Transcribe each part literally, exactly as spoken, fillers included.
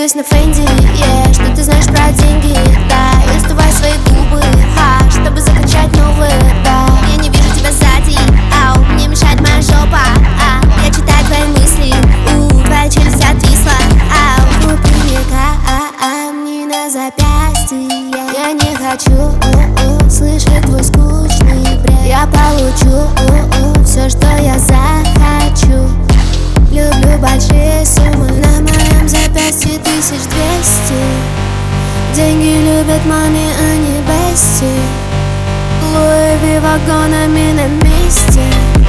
двигаюсь на Фенди, yeah. Что ты знаешь про деньги, да. Я сдуваю свои губы, ха, чтобы закачать новые, да. Я не вижу тебя сзади, ау, мне мешает моя жопа, а. Я читаю твои мысли, у, твоя челюсть отвисла, ау. Купи мне камни на запястье. Я не хочу у-у, слышать твой скучный бред. Я получу у-у, все, что я захочу. Люблю большие суммы, на моем запястье тысяч двести. Деньги любят маме, а не бести. Луи Ви вагонами на месте.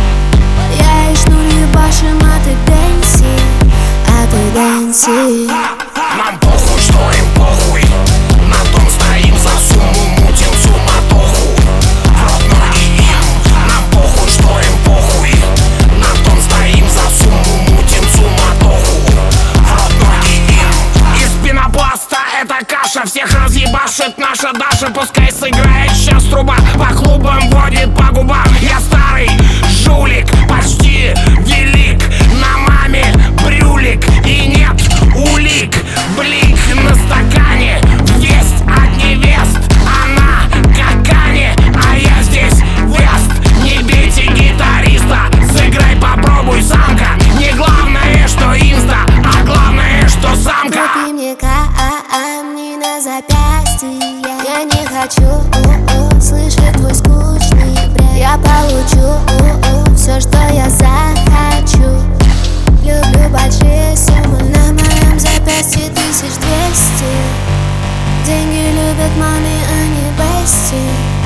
Я и шнур ебашим, а ты Дэнси, а ты Дэнси. Нам похуй, что им похуй. На том стоим за сумму, мутим суматоху. В рот ноги им. Нам похуй, что им похуй. На том стоим за сумму, мутим суматоху. В рот ноги им. Из пенопласта это каша, всех разъебашит наша Даша. Пускай сыграет сейчас труба, по клубам водит по губам. Я старый жулик, почти велик. На маме брюлик и нет улик. Блик на стакане, есть от невест. Она как Кани, а я здесь вест. Не бейте гитариста, сыграй, попробуй, самка. Не главное, что инста, а главное, что самка. Купи мне камни на запястье. Я не хочу у-у, слышать твой скучный бред. Я получу у-у, все, что я захочу. Люблю большие суммы, на моем запястье тысяч двести. Деньги любят маме, а не бести.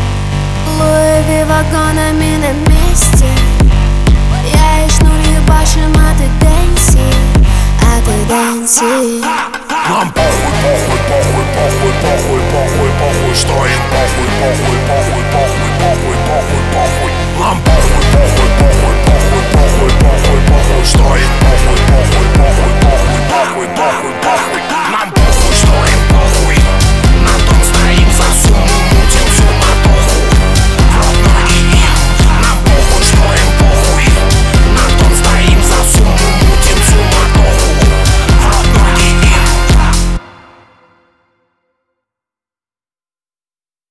Луи Ви вагонами на месте. Я и шнур ебашим, а ты Дэнси, а ты Дэнси. Нам похуй, похуй, похуй, похуй, похуй, похуй, похуй, что им похуй, похуй.